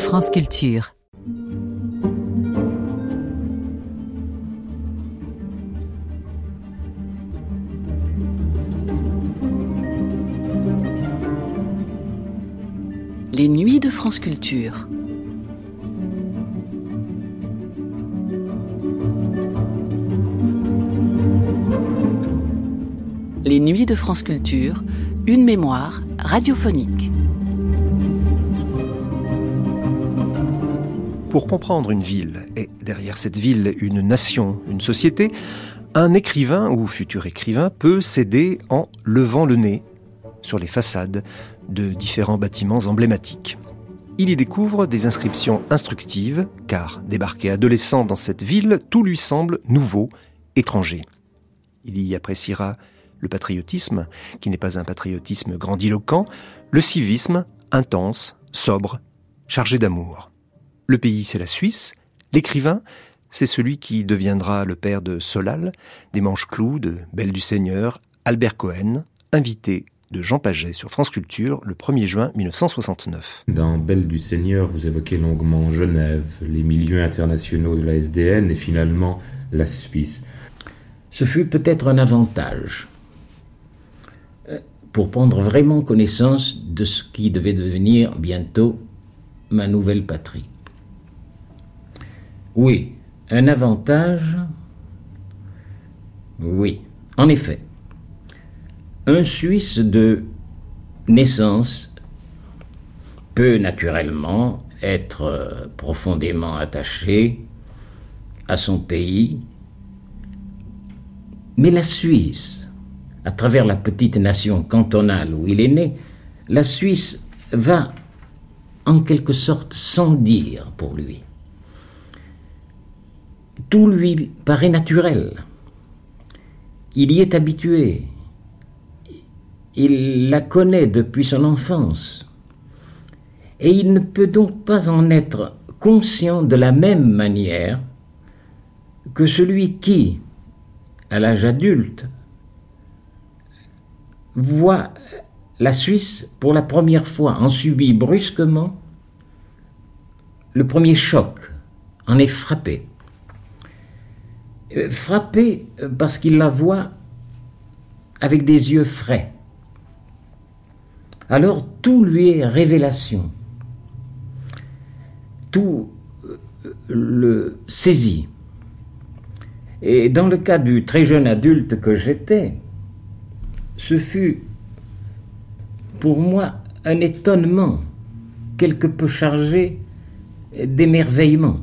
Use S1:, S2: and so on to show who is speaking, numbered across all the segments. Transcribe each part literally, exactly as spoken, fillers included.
S1: France Culture.
S2: Les nuits de France Culture. Les nuits de France Culture, une mémoire radiophonique.
S3: Pour comprendre une ville, et derrière cette ville une nation, une société, un écrivain ou futur écrivain peut s'aider en levant le nez sur les façades de différents bâtiments emblématiques. Il y découvre des inscriptions instructives, car débarqué adolescent dans cette ville, tout lui semble nouveau, étranger. Il y appréciera le patriotisme, qui n'est pas un patriotisme grandiloquent, le civisme, intense, sobre, chargé d'amour. Le pays, c'est la Suisse. L'écrivain, c'est celui qui deviendra le père de Solal, des Manches-Clous, de Belle du Seigneur, Albert Cohen, invité de Jean Paget sur France Culture le premier juin mille neuf cent soixante-neuf.
S4: Dans Belle du Seigneur, vous évoquez longuement Genève, les milieux internationaux de la S D N et finalement la Suisse.
S5: Ce fut peut-être un avantage pour prendre vraiment connaissance de ce qui devait devenir bientôt ma nouvelle patrie. Oui, un avantage, oui, en effet. Un Suisse de naissance peut naturellement être profondément attaché à son pays, mais la Suisse, à travers la petite nation cantonale où il est né, la Suisse va en quelque sorte sans dire pour lui. Tout lui paraît naturel. Il y est habitué. Il la connaît depuis son enfance. Et il ne peut donc pas en être conscient de la même manière que celui qui, à l'âge adulte, voit la Suisse pour la première fois, en subit brusquement le premier choc, en est frappé. Frappé parce qu'il la voit avec des yeux frais. Alors tout lui est révélation. Tout le saisit. Et dans le cas du très jeune adulte que j'étais, ce fut pour moi un étonnement quelque peu chargé d'émerveillement.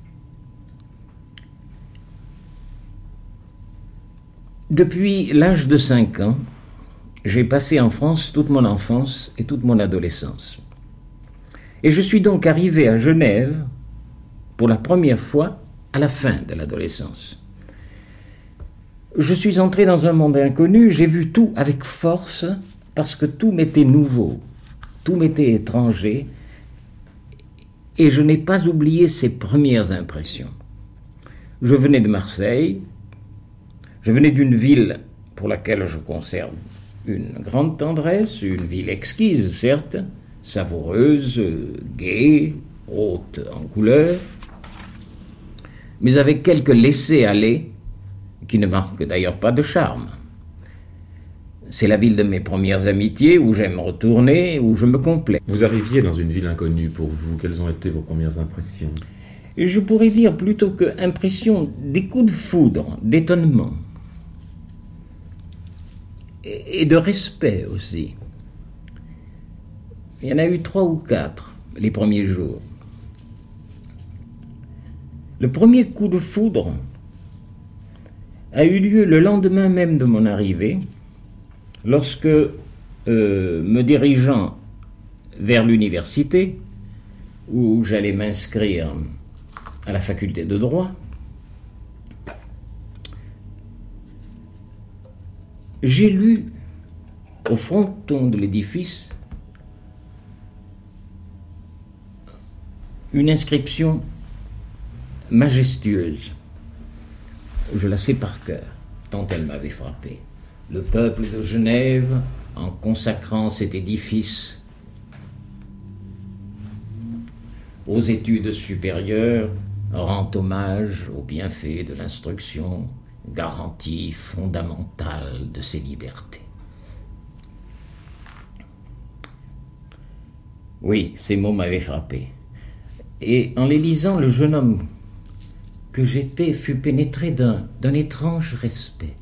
S5: Depuis l'âge de cinq ans, j'ai passé en France toute mon enfance et toute mon adolescence. Et je suis donc arrivé à Genève pour la première fois à la fin de l'adolescence. Je suis entré dans un monde inconnu, j'ai vu tout avec force parce que tout m'était nouveau, tout m'était étranger et je n'ai pas oublié ces premières impressions. Je venais de Marseille, je venais d'une ville pour laquelle je conserve une grande tendresse, une ville exquise, certes, savoureuse, gaie, haute en couleurs, mais avec quelques laissés-aller qui ne manquent d'ailleurs pas de charme. C'est la ville de mes premières amitiés, où j'aime retourner, où je me complais.
S4: Vous arriviez dans une ville inconnue pour vous. Quelles ont été vos premières impressions ?
S5: Et je pourrais dire plutôt que impression, des coups de foudre, d'étonnement. Et de respect aussi. Il y en a eu trois ou quatre les premiers jours. Le premier coup de foudre a eu lieu le lendemain même de mon arrivée, lorsque, euh, me dirigeant vers l'université, où j'allais m'inscrire à la faculté de droit, j'ai lu au fronton de l'édifice une inscription majestueuse. Je la sais par cœur, tant elle m'avait frappé. Le peuple de Genève, en consacrant cet édifice aux études supérieures rend hommage aux bienfaits de l'instruction, garantie fondamentale de ses libertés. Oui, ces mots m'avaient frappé. Et en les lisant, le jeune homme que j'étais fut pénétré d'un, d'un étrange respect.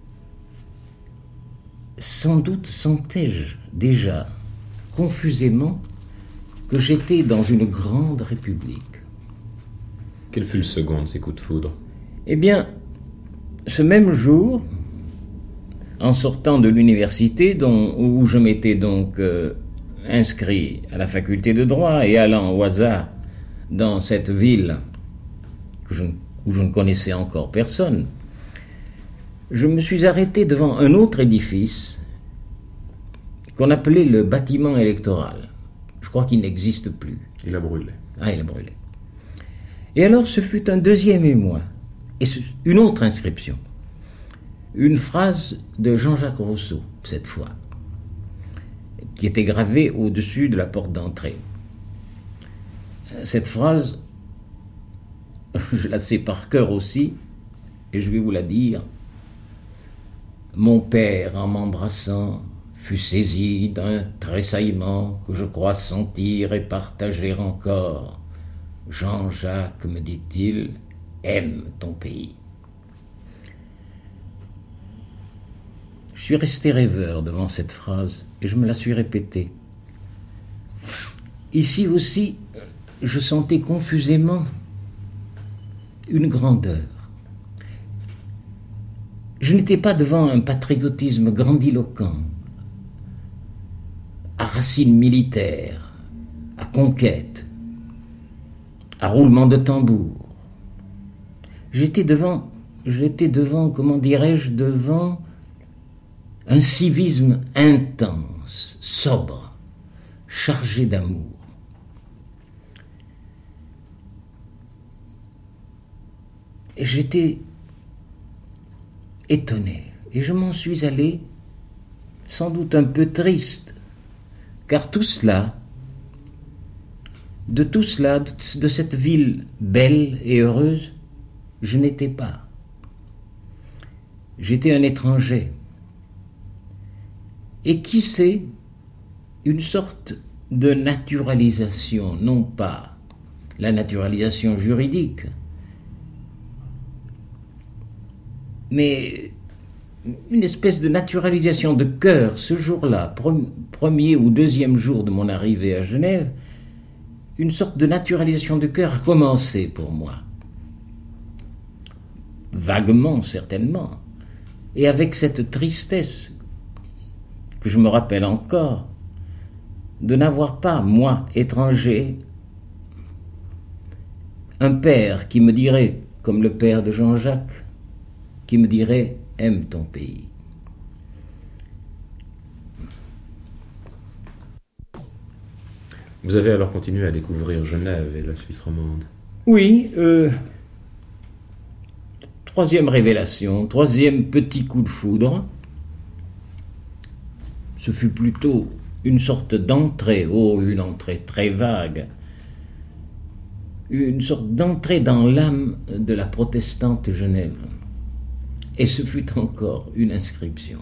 S5: Sans doute sentais-je déjà, confusément, que j'étais dans une grande république.
S4: Quel fut le second de ces coups de foudre?
S5: Eh bien, ce même jour, en sortant de l'université, dont, où je m'étais donc euh, inscrit à la faculté de droit et allant au hasard dans cette ville que je, où je ne connaissais encore personne, je me suis arrêté devant un autre édifice qu'on appelait le bâtiment électoral. Je crois qu'il n'existe plus.
S4: Il a brûlé.
S5: Ah, il a brûlé. Et alors ce fut un deuxième émoi, et une autre inscription. Une phrase de Jean-Jacques Rousseau, cette fois, qui était gravée au-dessus de la porte d'entrée. Cette phrase, je la sais par cœur aussi, et je vais vous la dire. Mon père, en m'embrassant, fut saisi d'un tressaillement que je crois sentir et partager encore. Jean-Jacques, me dit-il, aime ton pays. Je suis resté rêveur devant cette phrase et je me la suis répétée. Ici aussi, je sentais confusément une grandeur. Je n'étais pas devant un patriotisme grandiloquent, à racines militaires, à conquête, à roulement de tambour. J'étais devant, j'étais devant, comment dirais-je, devant un civisme intense, sobre, chargé d'amour. Et j'étais étonné, et je m'en suis allé sans doute un peu triste, car tout cela, de tout cela, de cette ville belle et heureuse, je n'étais pas. J'étais un étranger. Et qui sait, une sorte de naturalisation, non pas la naturalisation juridique, mais une espèce de naturalisation de cœur, ce jour-là, premier ou deuxième jour de mon arrivée à Genève, une sorte de naturalisation de cœur a commencé pour moi. Vaguement, certainement, et avec cette tristesse que je me rappelle encore, de n'avoir pas, moi, étranger, un père qui me dirait, comme le père de Jean-Jacques, qui me dirait « aime ton pays ».
S4: Vous avez alors continué à découvrir Genève et la Suisse romande?
S5: Oui, euh, troisième révélation, troisième petit coup de foudre. Ce fut plutôt une sorte d'entrée, oh, une entrée très vague, une sorte d'entrée dans l'âme de la protestante Genève. Et ce fut encore une inscription,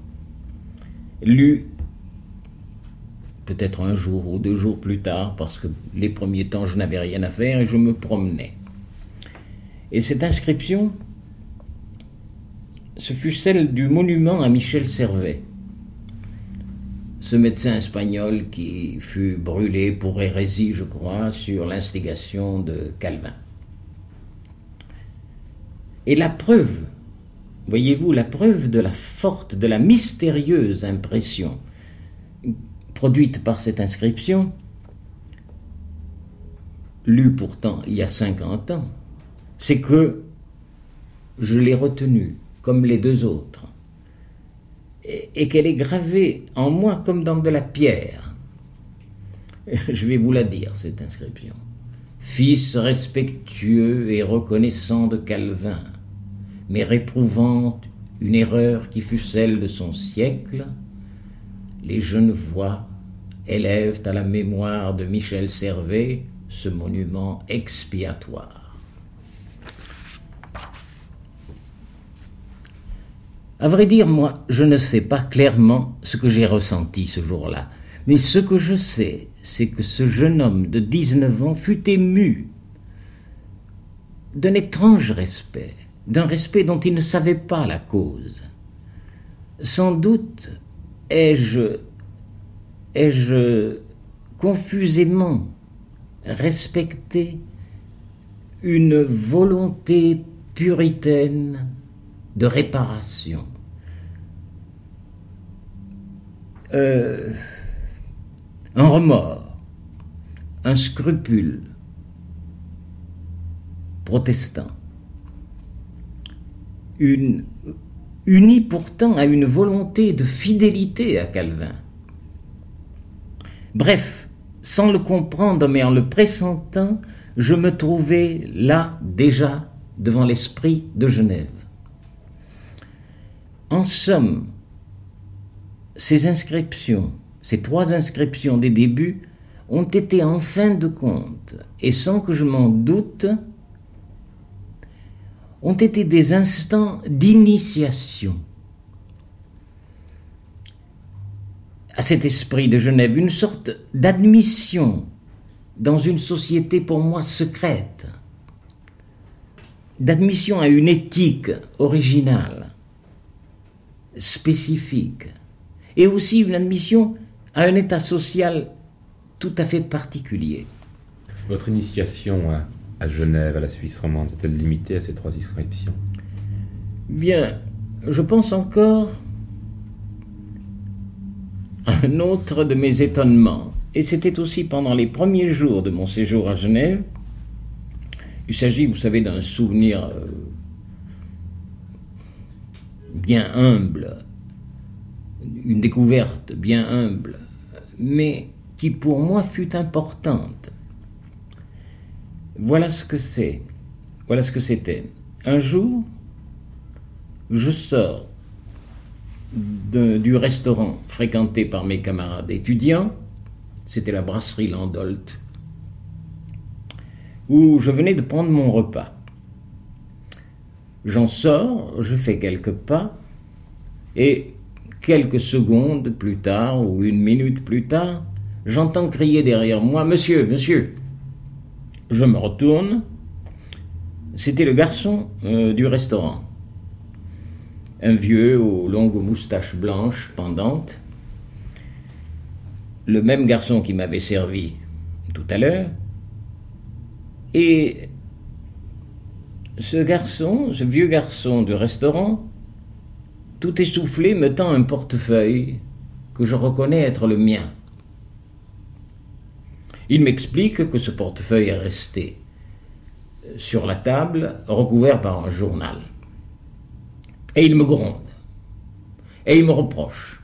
S5: lue peut-être un jour ou deux jours plus tard, parce que les premiers temps je n'avais rien à faire et je me promenais. Et cette inscription, ce fut celle du monument à Michel Servet, ce médecin espagnol qui fut brûlé pour hérésie, je crois, sur l'instigation de Calvin. Et la preuve, voyez-vous, la preuve de la forte, de la mystérieuse impression produite par cette inscription, lue pourtant il y a cinquante ans, c'est que je l'ai retenue comme les deux autres, et, et qu'elle est gravée en moi comme dans de la pierre. Je vais vous la dire, cette inscription. Fils respectueux et reconnaissant de Calvin, mais réprouvant une erreur qui fut celle de son siècle, les Genevois élèvent à la mémoire de Michel Servet ce monument expiatoire. À vrai dire, moi, je ne sais pas clairement ce que j'ai ressenti ce jour-là, mais ce que je sais, c'est que ce jeune homme de dix-neuf ans fut ému d'un étrange respect, d'un respect dont il ne savait pas la cause. Sans doute ai-je, ai-je confusément respecté une volonté puritaine de réparation. Euh, un remords, un scrupule protestant, une, uni pourtant à une volonté de fidélité à Calvin. Bref, sans le comprendre mais en le pressentant, je me trouvais là déjà devant l'esprit de Genève. En somme, ces inscriptions, ces trois inscriptions des débuts, ont été en fin de compte, et sans que je m'en doute, ont été des instants d'initiation à cet esprit de Genève, une sorte d'admission dans une société pour moi secrète, d'admission à une éthique originale, spécifique, et aussi une admission à un état social tout à fait particulier.
S4: Votre initiation à, à Genève, à la Suisse romande, s'est-elle limitée à ces trois inscriptions?
S5: Bien, je pense encore à un autre de mes étonnements, et c'était aussi pendant les premiers jours de mon séjour à Genève. Il s'agit, vous savez, d'un souvenir euh, bien humble, une découverte bien humble, mais qui pour moi fut importante. Voilà ce que c'est, voilà ce que c'était. Un jour, je sors de, du restaurant fréquenté par mes camarades étudiants, c'était la brasserie Landolt, où je venais de prendre mon repas. J'en sors, je fais quelques pas, et quelques secondes plus tard, ou une minute plus tard, j'entends crier derrière moi « Monsieur, monsieur !» Je me retourne, c'était le garçon euh, du restaurant. Un vieux aux longues moustaches blanches pendantes, le même garçon qui m'avait servi tout à l'heure, et ce garçon, ce vieux garçon du restaurant, tout essoufflé, me tend un portefeuille que je reconnais être le mien. Il m'explique que ce portefeuille est resté sur la table, recouvert par un journal. Et il me gronde. Et il me reproche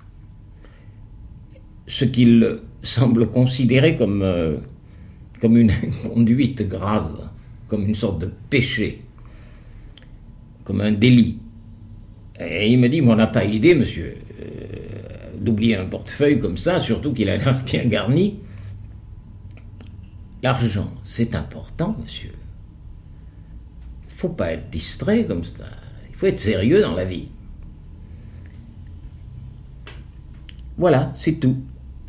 S5: ce qu'il semble considérer comme, euh, comme une conduite grave, comme une sorte de péché, comme un délit. Et il me dit, mais on n'a pas idée, monsieur, euh, d'oublier un portefeuille comme ça, surtout qu'il a l'air bien garni. L'argent, c'est important, monsieur. Il ne faut pas être distrait comme ça. Il faut être sérieux dans la vie. Voilà, c'est tout.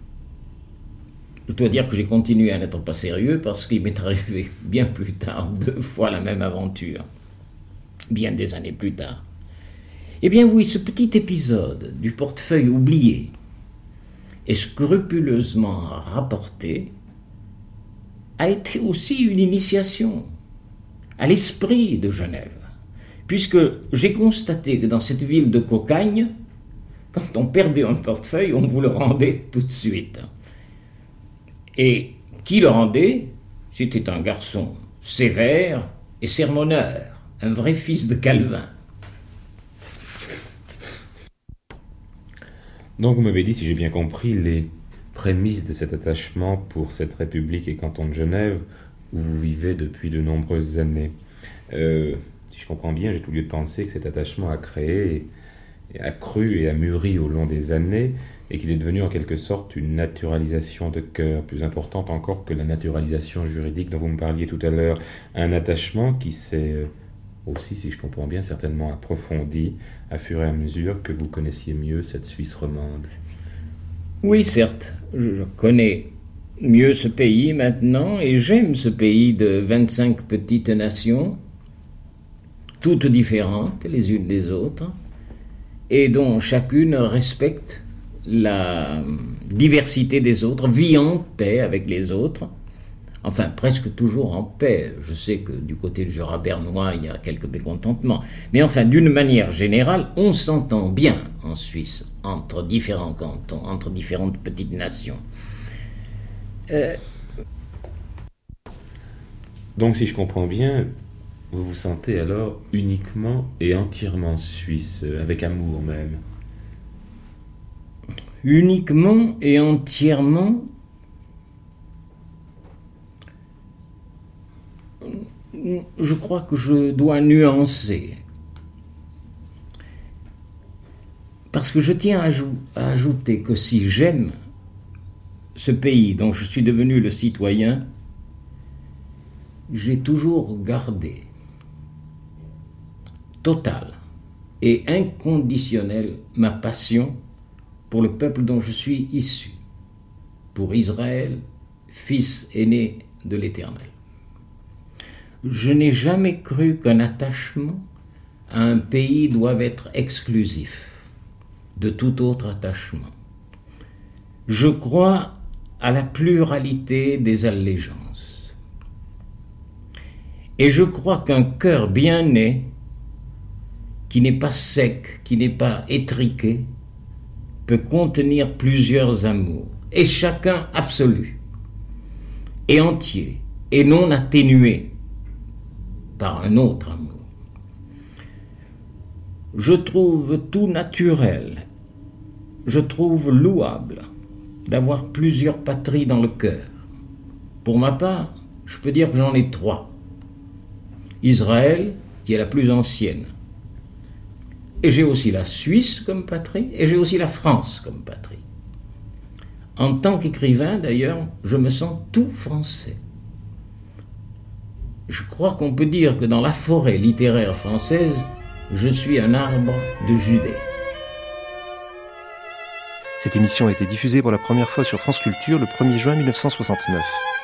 S5: Je dois dire que j'ai continué à n'être pas sérieux parce qu'il m'est arrivé bien plus tard deux fois la même aventure, bien des années plus tard. Eh bien oui, ce petit épisode du portefeuille oublié et scrupuleusement rapporté a été aussi une initiation à l'esprit de Genève, puisque j'ai constaté que dans cette ville de cocagne, quand on perdait un portefeuille, on vous le rendait tout de suite. Et qui le rendait? C'était un garçon sévère et sermonneur, un vrai fils de Calvin.
S4: Donc vous m'avez dit, si j'ai bien compris, les prémices de cet attachement pour cette République et canton de Genève, où vous vivez depuis de nombreuses années. Euh, si je comprends bien, j'ai tout lieu de penser que cet attachement a créé, et a cru et a mûri au long des années, et qu'il est devenu en quelque sorte une naturalisation de cœur, plus importante encore que la naturalisation juridique dont vous me parliez tout à l'heure. Un attachement qui s'est aussi, si je comprends bien, certainement approfondi à fur et à mesure que vous connaissiez mieux cette Suisse romande.
S5: Oui, certes, je connais mieux ce pays maintenant et j'aime ce pays de vingt-cinq petites nations, toutes différentes les unes des autres, et dont chacune respecte la diversité des autres, vit en paix avec les autres, enfin presque toujours en paix. Je sais que du côté du Jura bernois, il y a quelques mécontentements, mais enfin d'une manière générale, on s'entend bien en Suisse, entre différents cantons, entre différentes petites nations. Euh...
S4: Donc si je comprends bien, vous vous sentez alors uniquement et entièrement suisse, avec amour même.
S5: Uniquement et entièrement, je crois que je dois nuancer. Parce que je tiens à, aj- à ajouter que si j'aime ce pays dont je suis devenu le citoyen, j'ai toujours gardé totale et inconditionnelle ma passion pour le peuple dont je suis issu, pour Israël, fils aîné de l'Éternel. Je n'ai jamais cru qu'un attachement à un pays doive être exclusif de tout autre attachement. Je crois à la pluralité des allégeances. Et je crois qu'un cœur bien né, qui n'est pas sec, qui n'est pas étriqué, peut contenir plusieurs amours, et chacun absolu, et entier, et non atténué par un autre amour. Je trouve tout naturel, je trouve louable d'avoir plusieurs patries dans le cœur. Pour ma part, je peux dire que j'en ai trois. Israël, qui est la plus ancienne, et j'ai aussi la Suisse comme patrie, et j'ai aussi la France comme patrie. En tant qu'écrivain, d'ailleurs, je me sens tout français. Je crois qu'on peut dire que dans la forêt littéraire française, je suis un arbre de Judée.
S3: Cette émission a été diffusée pour la première fois sur France Culture le premier juin mille neuf cent soixante-neuf.